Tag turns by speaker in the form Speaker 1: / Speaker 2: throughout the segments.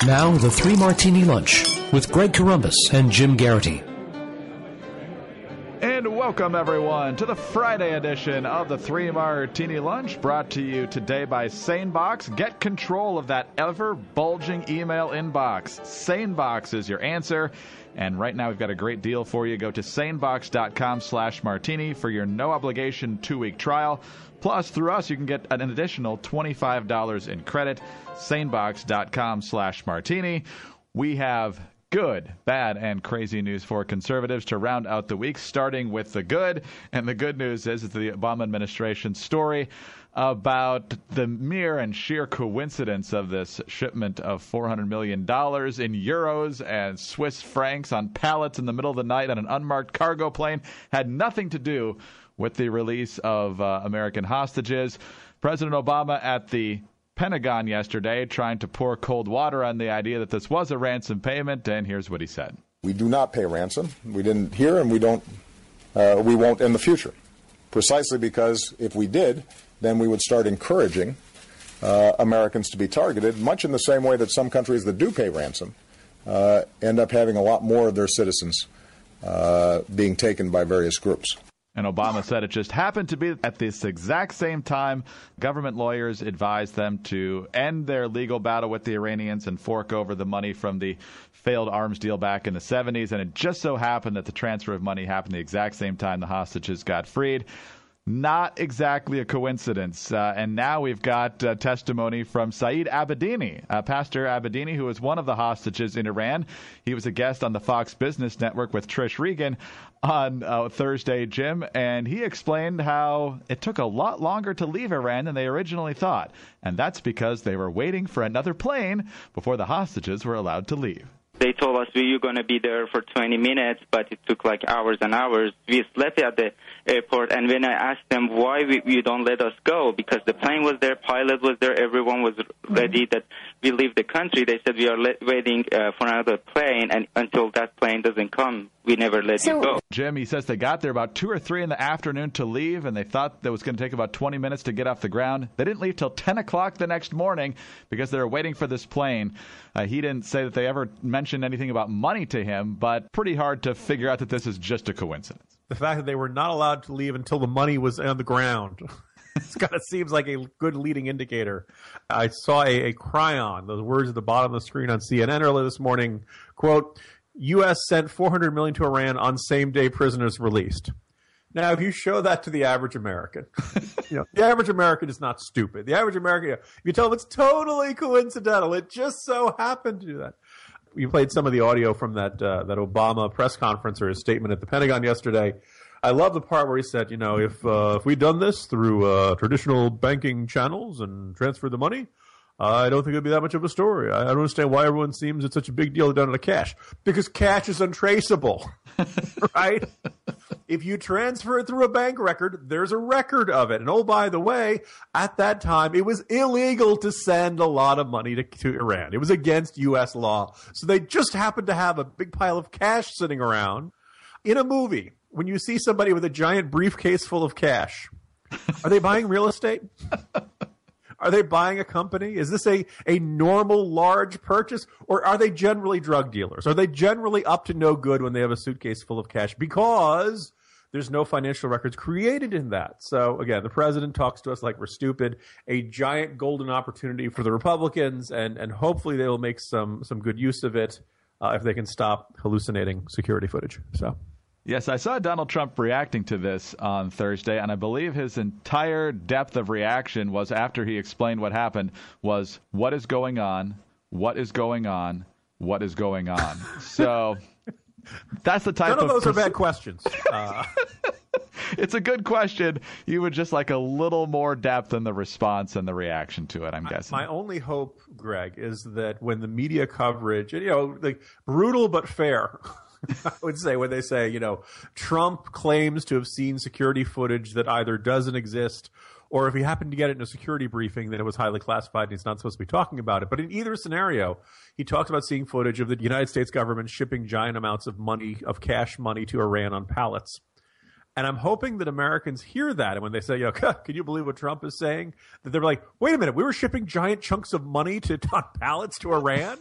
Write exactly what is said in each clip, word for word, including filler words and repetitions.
Speaker 1: Now, the Three Martini Lunch with Greg Corombos and Jim Garrity.
Speaker 2: And welcome, everyone, to the Friday edition of the Three Martini Lunch, brought to you today by SaneBox. Get control of that ever-bulging email inbox. SaneBox is your answer. And right now we've got a great deal for you. Go to sanebox.com slash martini for your no-obligation two-week trial. Plus, through us, you can get an additional twenty-five dollars in credit. sanebox.com slash martini. We have good, bad, and crazy news for conservatives to round out the week, starting with the good. And the good news is, is the Obama administration story about the mere and sheer coincidence of this shipment of four hundred million dollars in euros and Swiss francs on pallets in the middle of the night on an unmarked cargo plane had nothing to do with the release of uh, American hostages. President Obama at the Pentagon yesterday trying to pour cold water on the idea that this was a ransom payment, and here's what he said.
Speaker 3: We do not pay ransom. We didn't here, and we don't. Uh, we won't in the future, precisely because if we did, then we would start encouraging uh, Americans to be targeted, much in the same way that some countries that do pay ransom uh, end up having a lot more of their citizens uh, being taken by various groups.
Speaker 2: And Obama said it just happened to be at this exact same time government lawyers advised them to end their legal battle with the Iranians and fork over the money from the failed arms deal back in the seventies. And it just so happened that the transfer of money happened the exact same time the hostages got freed. Not exactly a coincidence. Uh, and now we've got uh, testimony from Saeed Abedini, uh, Pastor Abedini, who was one of the hostages in Iran. He was a guest on the Fox Business Network with Trish Regan on uh, Thursday, Jim, and he explained how it took a lot longer to leave Iran than they originally thought. And that's because they were waiting for another plane before the hostages were allowed to leave.
Speaker 4: They told us we were going to be there for twenty minutes, but it took like hours and hours. We slept at the airport, and when I asked them why we, you don't let us go, because the plane was there, pilot was there, everyone was ready that we leave the country, they said we are le- waiting uh, for another plane, and until that plane doesn't come, we never let
Speaker 2: so,
Speaker 4: you go.
Speaker 2: Jim, he says they got there about two or three in the afternoon to leave, and they thought that was going to take about twenty minutes to get off the ground. They didn't leave till ten o'clock the next morning because they were waiting for this plane. Uh, he didn't say that they ever mentioned anything about money to him, but pretty hard to figure out that this is just a coincidence.
Speaker 5: The fact that they were not allowed to leave until the money was on the ground. It kind of seems like a good leading indicator. I saw a, a cryon, those words at the bottom of the screen on C N N earlier this morning, quote, U S sent four hundred million dollars to Iran on same-day prisoners released. Now, if you show that to the average American, you know, the average American is not stupid. The average American, if you tell them it's totally coincidental, it just so happened to do that. You played some of the audio from that uh, that Obama press conference or his statement at the Pentagon yesterday. I love the part where he said, you know, if uh, if we'd done this through uh, traditional banking channels and transferred the money, uh, I don't think it'd be that much of a story. I, I don't understand why everyone seems it's such a big deal to done it in cash. Because cash is untraceable, right? If you transfer it through a bank record, there's a record of it. And oh, by the way, at that time, it was illegal to send a lot of money to, to Iran. It was against U S law. So they just happened to have a big pile of cash sitting around. In a movie, when you see somebody with a giant briefcase full of cash, are they buying real estate? Are they buying a company? Is this a, a normal large purchase? Or are they generally drug dealers? Are they generally up to no good when they have a suitcase full of cash? Because there's no financial records created in that. So, again, the president talks to us like we're stupid. A giant golden opportunity for the Republicans, and, and hopefully they will make some, some good use of it uh, if they can stop hallucinating security footage. So.
Speaker 2: Yes, I saw Donald Trump reacting to this on Thursday, and I believe his entire depth of reaction was after he explained what happened was, what is going on, what is going on, what is going on. So that's the type
Speaker 5: None
Speaker 2: of...
Speaker 5: of those
Speaker 2: pers-
Speaker 5: are bad questions. Uh...
Speaker 2: It's a good question. You would just like a little more depth in the response and the reaction to it, I'm guessing.
Speaker 5: My only hope, Greg, is that when the media coverage, you know, like brutal but fair... I would say when they say, you know, Trump claims to have seen security footage that either doesn't exist, or if he happened to get it in a security briefing, then it was highly classified and he's not supposed to be talking about it. But in either scenario, he talks about seeing footage of the United States government shipping giant amounts of money, of cash money to Iran on pallets. And I'm hoping that Americans hear that. And when they say, you know, can you believe what Trump is saying? That they're like, wait a minute, we were shipping giant chunks of money to on pallets to Iran?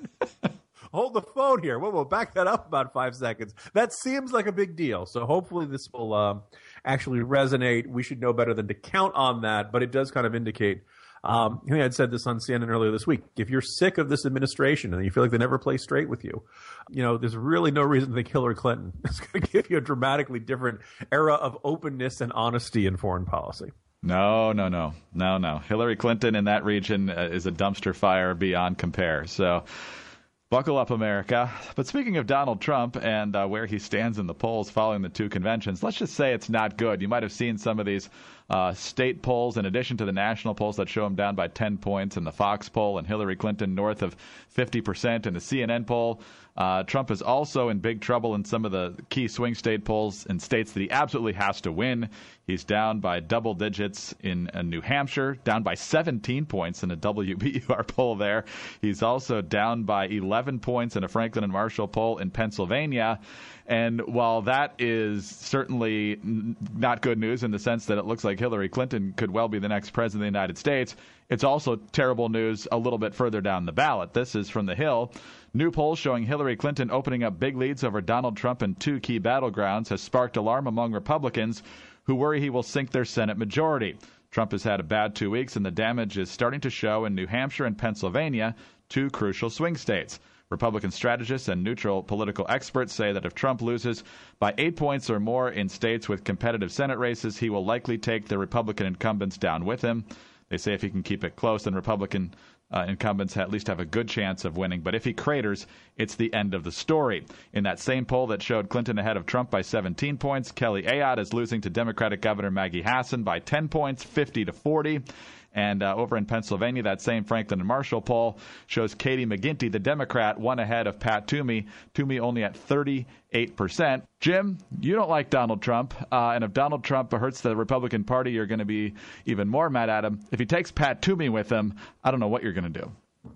Speaker 5: Hold the phone here. We'll, we'll back that up about five seconds. That seems like a big deal. So hopefully this will um, actually resonate. We should know better than to count on that. But it does kind of indicate, um, I think I'd said this on C N N earlier this week. If you're sick of this administration and you feel like they never play straight with you, you know, there's really no reason to think Hillary Clinton is going to give you a dramatically different era of openness and honesty in foreign policy.
Speaker 2: No, no, no, no, no. Hillary Clinton in that region uh, is a dumpster fire beyond compare. So buckle up, America. But speaking of Donald Trump and uh, where he stands in the polls following the two conventions, let's just say it's not good. You might have seen some of these uh, state polls in addition to the national polls that show him down by ten points in the Fox poll and Hillary Clinton north of fifty percent in the C N N poll. Uh, Trump is also in big trouble in some of the key swing state polls in states that he absolutely has to win. He's down by double digits in uh, New Hampshire, down by seventeen points in a W B U R poll there. He's also down by eleven points in a Franklin and Marshall poll in Pennsylvania. And while that is certainly n- not good news in the sense that it looks like Hillary Clinton could well be the next president of the United States, it's also terrible news a little bit further down the ballot. This is from The Hill. New polls showing Hillary Clinton opening up big leads over Donald Trump in two key battlegrounds has sparked alarm among Republicans who worry he will sink their Senate majority. Trump has had a bad two weeks, and the damage is starting to show in New Hampshire and Pennsylvania, two crucial swing states. Republican strategists and neutral political experts say that if Trump loses by eight points or more in states with competitive Senate races, he will likely take the Republican incumbents down with him. They say if he can keep it close, then Republican uh, incumbents at least have a good chance of winning. But if he craters, it's the end of the story. In that same poll that showed Clinton ahead of Trump by seventeen points, Kelly Ayotte is losing to Democratic Governor Maggie Hassan by ten points, fifty to forty. And uh, over in Pennsylvania, that same Franklin and Marshall poll shows Katie McGinty, the Democrat, one ahead of Pat Toomey. Toomey only at thirty-eight percent. Jim, you don't like Donald Trump. Uh, and if Donald Trump hurts the Republican Party, you're going to be even more mad at him. If he takes Pat Toomey with him, I don't know what you're going to do.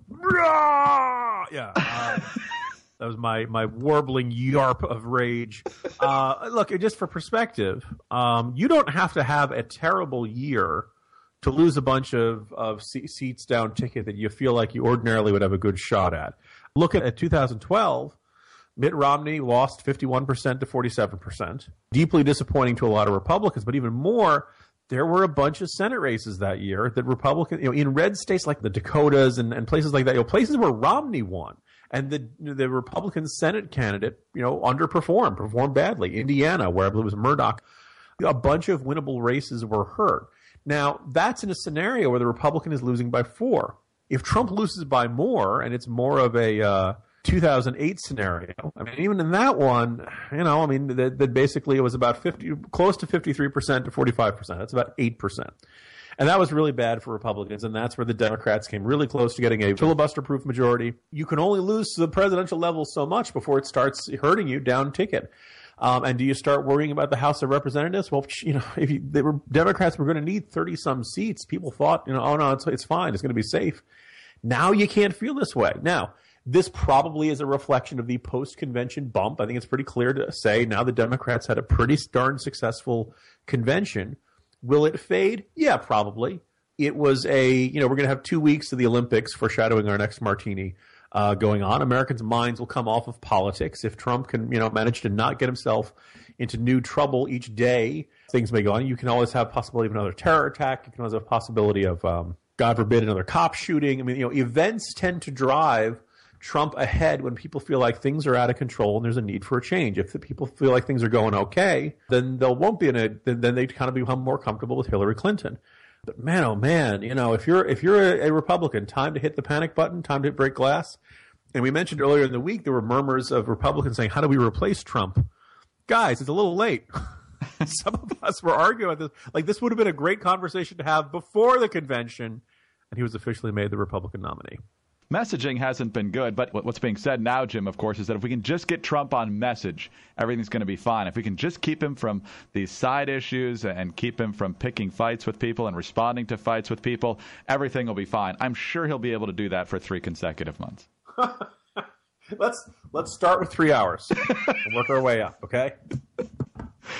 Speaker 5: Yeah. Uh, that was my, my warbling yarp of rage. Uh, look, just for perspective, um, you don't have to have a terrible year to lose a bunch of, of seats down ticket that you feel like you ordinarily would have a good shot at. Look at, at two thousand twelve, Mitt Romney lost fifty-one percent to forty-seven percent. Deeply disappointing to a lot of Republicans, but even more, there were a bunch of Senate races that year that Republicans, you know, in red states like the Dakotas and, and places like that, you know, places where Romney won. And the the Republican Senate candidate, you know, underperformed, performed badly. Indiana, where I believe it was Murdoch, a bunch of winnable races were hurt. Now, that's in a scenario where the Republican is losing by four. If Trump loses by more, and it's more of a uh, two thousand eight scenario, I mean, even in that one, you know, I mean, that, that basically it was about fifty, close to fifty-three percent to forty-five percent. That's about eight percent. And that was really bad for Republicans, and that's where the Democrats came really close to getting a filibuster-proof majority. You can only lose to the presidential level so much before it starts hurting you down ticket. Um, and do you start worrying about the House of Representatives? Well, you know, if you, they were Democrats were going to need thirty some seats, people thought, you know, oh no, it's, it's fine, it's going to be safe. Now you can't feel this way. Now, this probably is a reflection of the post-convention bump. I think it's pretty clear to say now the Democrats had a pretty darn successful convention. Will it fade? Yeah, probably. It was a, you know, we're going to have two weeks of the Olympics foreshadowing our next martini. Uh, going on. Americans' minds will come off of politics. If Trump can, you know, manage to not get himself into new trouble each day, things may go on. You can always have possibility of another terror attack. You can always have possibility of, um, God forbid, another cop shooting. I mean, you know, events tend to drive Trump ahead when people feel like things are out of control and there's a need for a change. If the people feel like things are going okay, then they won't be in a. Then, then they kind of become more comfortable with Hillary Clinton. But man, oh man, you know, if you're if you're a, a Republican, time to hit the panic button, time to break glass. And we mentioned earlier in the week there were murmurs of Republicans saying, "How do we replace Trump?" Guys, it's a little late. Some of us were arguing about this. Like this would have been a great conversation to have before the convention, and he was officially made the Republican nominee.
Speaker 2: Messaging hasn't been good, but what's being said now, Jim, of course, is that if we can just get Trump on message, everything's going to be fine. If we can just keep him from these side issues and keep him from picking fights with people and responding to fights with people, everything will be fine. I'm sure he'll be able to do that for three consecutive months.
Speaker 5: let's let's start with three hours and work our way up, okay?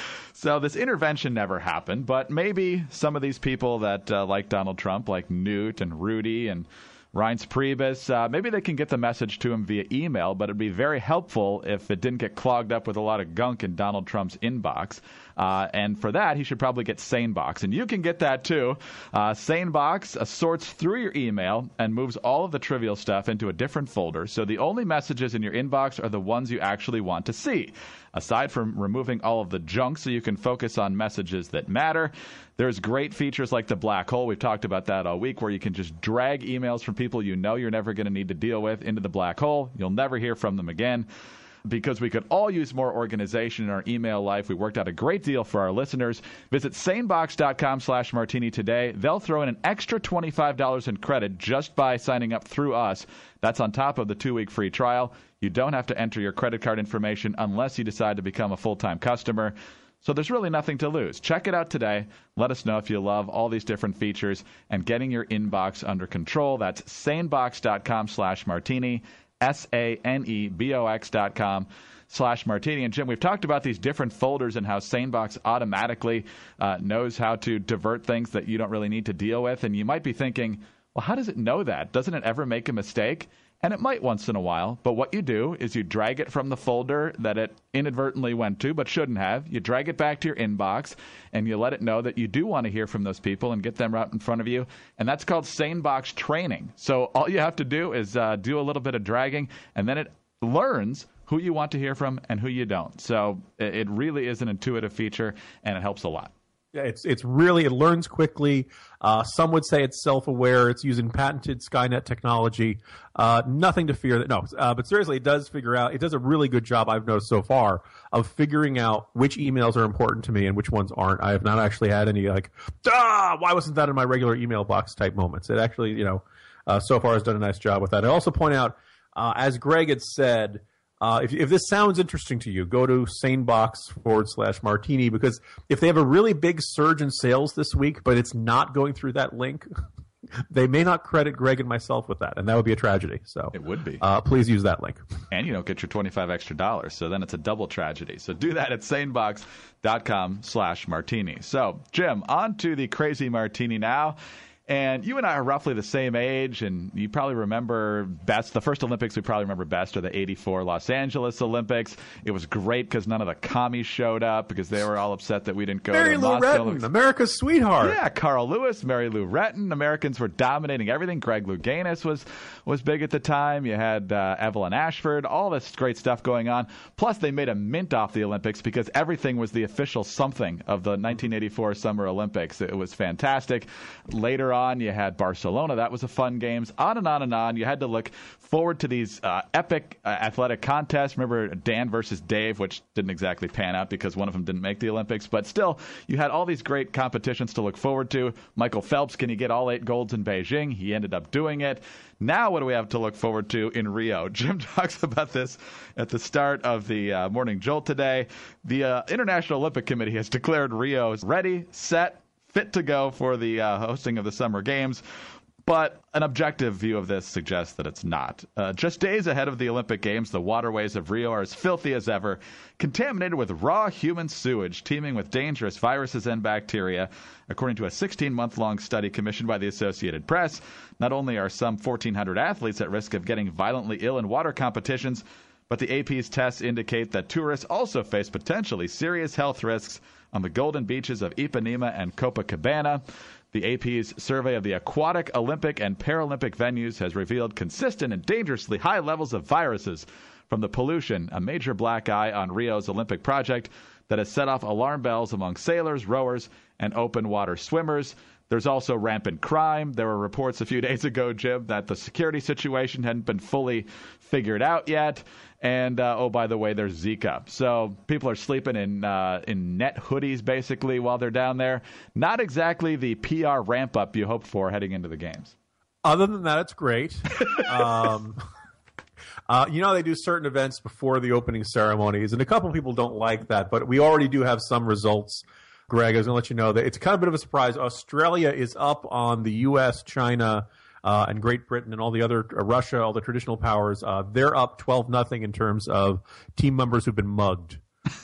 Speaker 2: So this intervention never happened, but maybe some of these people that uh, like Donald Trump, like Newt and Rudy and Reince Priebus, uh, maybe they can get the message to him via email, but it'd be very helpful if it didn't get clogged up with a lot of gunk in Donald Trump's inbox. Uh, and for that, he should probably get SaneBox. And you can get that, too. Uh, SaneBox uh, sorts through your email and moves all of the trivial stuff into a different folder. So the only messages in your inbox are the ones you actually want to see. Aside from removing all of the junk so you can focus on messages that matter, there's great features like the black hole. We've talked about that all week, where you can just drag emails from people you know you're never going to need to deal with into the black hole. You'll never hear from them again. Because we could all use more organization in our email life, we worked out a great deal for our listeners. Visit sanebox.com slash martini today. They'll throw in an extra twenty-five dollars in credit just by signing up through us. That's on top of the two-week free trial. You don't have to enter your credit card information unless you decide to become a full-time customer. So there's really nothing to lose. Check it out today. Let us know if you love all these different features and getting your inbox under control. That's sanebox.com slash martini. S A N E B O X dot com slash martini. And Jim, we've talked about these different folders and how SaneBox automatically uh, knows how to divert things that you don't really need to deal with. And you might be thinking, well, how does it know that? Doesn't it ever make a mistake? And it might once in a while. But what you do is you drag it from the folder that it inadvertently went to but shouldn't have. You drag it back to your inbox, and you let it know that you do want to hear from those people and get them right in front of you. And that's called SaneBox training. So all you have to do is uh, do a little bit of dragging, and then it learns who you want to hear from and who you don't. So it really is an intuitive feature, and it helps a lot.
Speaker 5: Yeah, it's it's really, it learns quickly. Uh, some would say it's self-aware. It's using patented Skynet technology. Uh, nothing to fear. That no, uh, but seriously, it does figure out. It does a really good job, I've noticed so far, of figuring out which emails are important to me and which ones aren't. I have not actually had any like, ah, why wasn't that in my regular email box type moments. It actually, you know, uh, so far has done a nice job with that. I also point out, uh, as Greg had said, Uh, if, if this sounds interesting to you, go to sanebox forward slash martini, because if they have a really big surge in sales this week, but it's not going through that link, they may not credit Greg and myself with that, and that would be a tragedy. So
Speaker 2: it would be.
Speaker 5: Uh, please use that link.
Speaker 2: And you don't get your twenty-five extra dollars, so then it's a double tragedy. So do that at sanebox.com slash martini. So, Jim, on to the crazy martini now. And you and I are roughly the same age, and you probably remember best, the first Olympics we probably remember best are the eighty-four Los Angeles Olympics. It was great because none of the commies showed up because they were all upset that we didn't go
Speaker 5: Mary
Speaker 2: to the
Speaker 5: Lou
Speaker 2: Moscow
Speaker 5: Retton,
Speaker 2: Olympics.
Speaker 5: America's sweetheart.
Speaker 2: Yeah, Carl Lewis, Mary Lou Retton. Americans were dominating everything. Greg Louganis was, was big at the time. You had uh, Evelyn Ashford, all this great stuff going on. Plus, they made a mint off the Olympics because everything was the official something of the nineteen eighty-four Summer Olympics. It was fantastic. Later on, you had Barcelona. That was a fun games. On and on and on. You had to look forward to these uh, epic uh, athletic contests. Remember Dan versus Dave, which didn't exactly pan out because one of them didn't make the Olympics. But still, you had all these great competitions to look forward to. Michael Phelps, can he get all eight golds in Beijing? He ended up doing it. Now what do we have to look forward to in Rio? Jim talks about this at the start of the uh, Morning Jolt today. The uh, International Olympic Committee has declared Rio ready, set, fit to go for the uh, hosting of the Summer Games. But an objective view of this suggests that it's not. Uh, just days ahead of the Olympic Games, the waterways of Rio are as filthy as ever, contaminated with raw human sewage, teeming with dangerous viruses and bacteria. According to a sixteen-month-long study commissioned by the Associated Press, not only are some fourteen hundred athletes at risk of getting violently ill in water competitions, but the A P's tests indicate that tourists also face potentially serious health risks on the golden beaches of Ipanema and Copacabana. The A P's survey of the aquatic, Olympic, and Paralympic venues has revealed consistent and dangerously high levels of viruses from the pollution, a major black eye on Rio's Olympic project that has set off alarm bells among sailors, rowers, and open water swimmers. There's also rampant crime. There were reports a few days ago, Jim, that the security situation hadn't been fully figured out yet. And, uh, oh, by the way, there's Zika. So people are sleeping in uh, in net hoodies, basically, while they're down there. Not exactly the P R ramp-up you hoped for heading into the games.
Speaker 5: Other than that, it's great. um, uh, you know, they do certain events before the opening ceremonies, and a couple people don't like that, but we already do have some results. Greg, I was going to let you know that it's kind of a bit of a surprise. Australia is up on the U S, China, uh, and Great Britain and all the other, uh, Russia, all the traditional powers. Uh, they're up twelve nothing in terms of team members who've been mugged.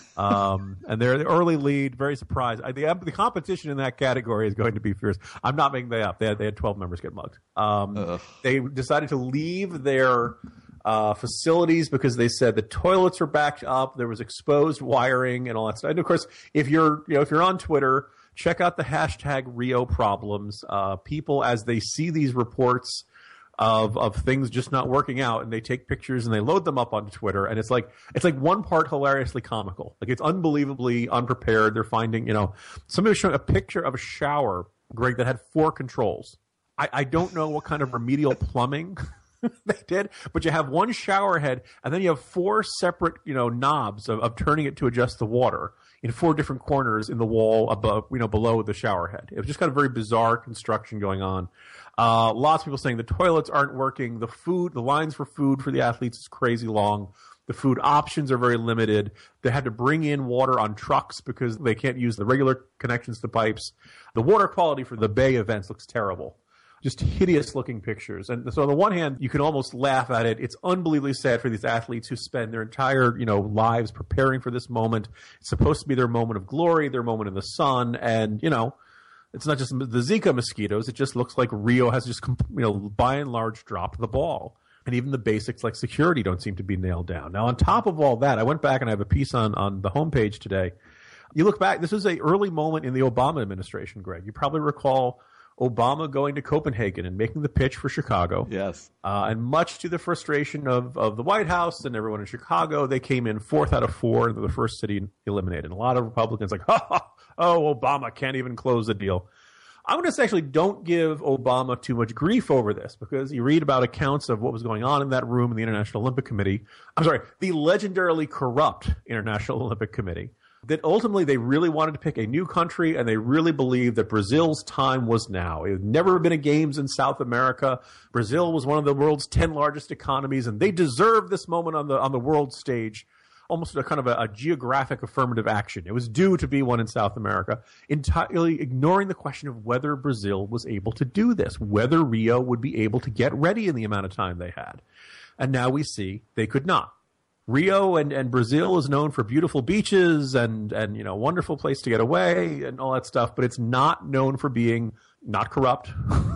Speaker 5: Um, and they're the early lead, very surprised. I, the, the competition in that category is going to be fierce. I'm not making that up. They had, they had twelve members get mugged. Um, they decided to leave their uh, facilities because they said the toilets were backed up. There was exposed wiring and all that stuff. And of course, if you're, you know, if you're on Twitter, check out the hashtag Rio problems. Uh, people, as they see these reports of of things just not working out, and they take pictures and they load them up onto Twitter, and it's like it's like one part hilariously comical. Like, it's unbelievably unprepared. They're finding, you know, somebody was showing a picture of a shower, Greg, that had four controls. I, I don't know what kind of remedial plumbing they did, but you have one shower head, and then you have four separate, you know, knobs of, of turning it to adjust the water in four different corners in the wall above, you know, below the shower head. It was just kind of very bizarre construction going on. Uh, lots of people saying the toilets aren't working. The food, the lines for food for the athletes is crazy long. The food options are very limited. They had to bring in water on trucks because they can't use the regular connections to pipes. The water quality for the Bay events looks terrible. Just hideous looking pictures. And so on the one hand, you can almost laugh at it. It's unbelievably sad for these athletes who spend their entire, you know, lives preparing for this moment. It's supposed to be their moment of glory, their moment in the sun. And, you know, it's not just the Zika mosquitoes. It just looks like Rio has just, you know, by and large dropped the ball. And even the basics like security don't seem to be nailed down. Now, on top of all that, I went back and I have a piece on, on the homepage today. You look back, this was an early moment in the Obama administration, Greg. You probably recall Obama going to Copenhagen and making the pitch for Chicago.
Speaker 2: Yes. Uh,
Speaker 5: and much to the frustration of, of the White House and everyone in Chicago, they came in fourth out of four into the first city eliminated. And a lot of Republicans like, ha, ha, oh, Obama can't even close the deal. I'm going to say actually don't give Obama too much grief over this, because you read about accounts of what was going on in that room in the International Olympic Committee. I'm sorry, the legendarily corrupt International Olympic Committee. That ultimately they really wanted to pick a new country, and they really believed that Brazil's time was now. It had never been a games in South America. Brazil was one of the world's ten largest economies, and they deserved this moment on the on the world stage, almost a kind of a, a geographic affirmative action. It was due to be one in South America, entirely ignoring the question of whether Brazil was able to do this, whether Rio would be able to get ready in the amount of time they had. And now we see they could not. Rio and, and Brazil is known for beautiful beaches and, and, you know, wonderful place to get away and all that stuff, but it's not known for being not corrupt,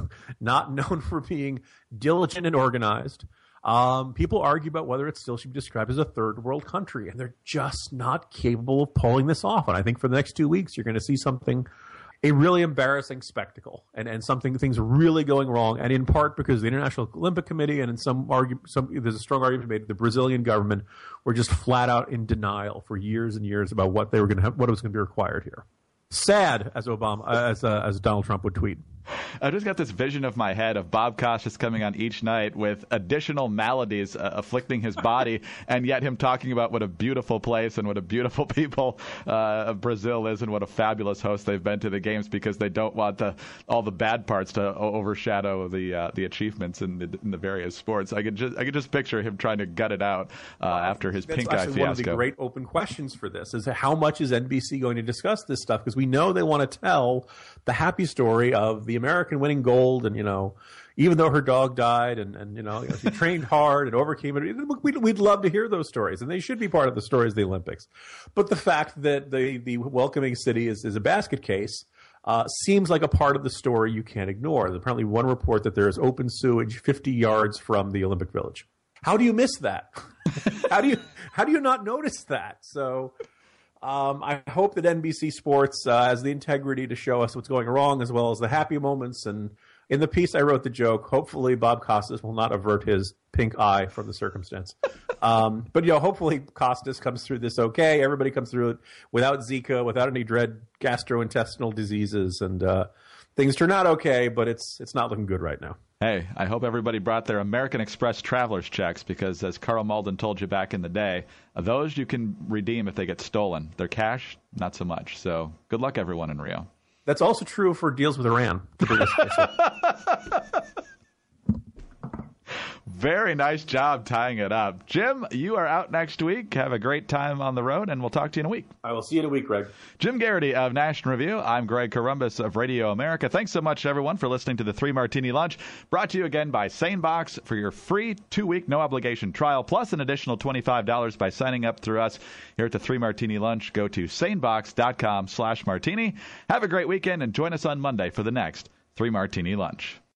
Speaker 5: not known for being diligent and organized. Um, people argue about whether it still should be described as a third world country, and they're just not capable of pulling this off. And I think for the next two weeks, you're going to see something, a really embarrassing spectacle, and, and something, things really going wrong, and in part because the International Olympic Committee and in some argument, some, there's a strong argument made, the Brazilian government were just flat out in denial for years and years about what they were going to have, what was going to be required here. Sad, as Obama, as uh, as Donald Trump would tweet.
Speaker 2: I just got this vision of my head of Bob Costas coming on each night with additional maladies uh, afflicting his body, and yet him talking about what a beautiful place and what a beautiful people uh, Brazil is, and what a fabulous host they've been to the games, because they don't want the, all the bad parts to overshadow the uh, the achievements in the, in the various sports. I could just I could just picture him trying to gut it out uh, after his
Speaker 5: That's
Speaker 2: pink eye fiasco.
Speaker 5: One of the great open questions for this is how much is N B C going to discuss this stuff, because we know they want to tell the happy story of the American winning gold, and, you know, even though her dog died, and, and you know, you know she trained hard and overcame it. We'd, we'd love to hear those stories, and they should be part of the stories of the Olympics. But the fact that the, the welcoming city is, is a basket case uh, seems like a part of the story you can't ignore. There's apparently one report that there is open sewage fifty yards from the Olympic Village. How do you miss that? how do you how do you not notice that? So Um, I hope that N B C Sports uh, has the integrity to show us what's going wrong, as well as the happy moments. And in the piece, I wrote the joke. Hopefully, Bob Costas will not avert his pink eye from the circumstance. Um, but, you know, hopefully Costas comes through this okay. Everybody comes through it without Zika, without any dread gastrointestinal diseases, and uh, things turn out okay. But it's it's not looking good right now.
Speaker 2: Hey, I hope everybody brought their American Express traveler's checks, because as Carl Malden told you back in the day, those you can redeem if they get stolen. They're cash, not so much. So good luck, everyone in Rio.
Speaker 5: That's also true for deals with Iran.
Speaker 2: Very nice job tying it up. Jim, you are out next week. Have a great time on the road, and we'll talk to you in a week.
Speaker 5: I will see you in a week, Greg.
Speaker 2: Jim Garrity of National Review. I'm Greg Corombos of Radio America. Thanks so much, everyone, for listening to the Three Martini Lunch. Brought to you again by SaneBox for your free two-week no-obligation trial, plus an additional twenty-five dollars by signing up through us here at the Three Martini Lunch. Go to sanebox.com slash martini. Have a great weekend, and join us on Monday for the next Three Martini Lunch.